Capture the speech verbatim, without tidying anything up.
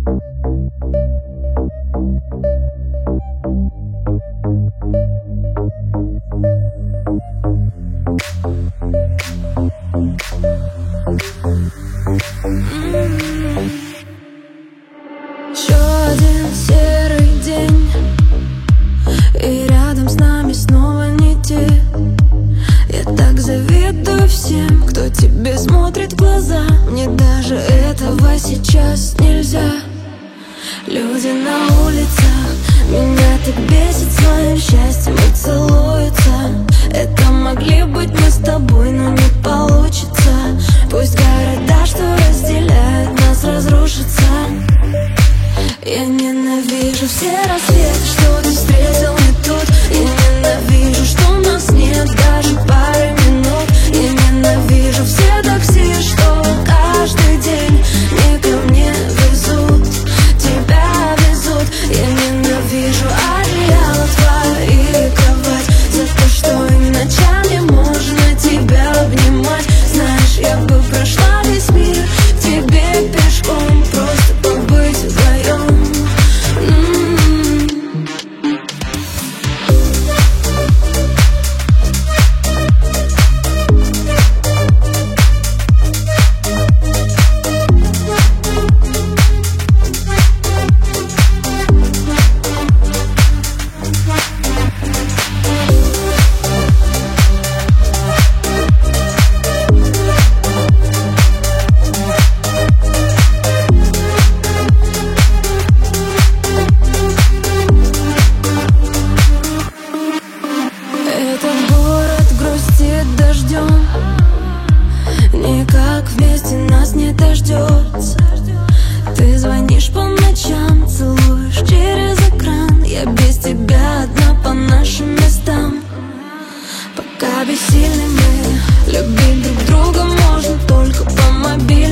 Еще один серый день, и рядом с нами снова не те. Я так завидую всем, кто тебе смотрит в глаза. Мне даже этого сейчас нельзя. Люди на улицах меня так бесит своим счастьем и целуются. Это могли быть мы с тобой, но не получится. Пусть города, что разделяют нас, разрушатся. Я ненавижу все рассветы, что ты встретил не тут. Я ненавижу, что у нас нет даже пары минут. Я ненавижу все такси, что каждый день не ко мне везут, тебя везут. Я ненавижу одеяло твои и кровать, за то, что и ночами можно тебя обнимать. Знаешь, я бы прошла весь мир к тебе пешком, просто побыть вдвоем. Этот город грустит дождем, никак вместе нас не дождется. Ты звонишь по ночам, целуешь через экран. Я без тебя одна по нашим местам. Пока бессильны мы, любить друг друга можно только по мобилу.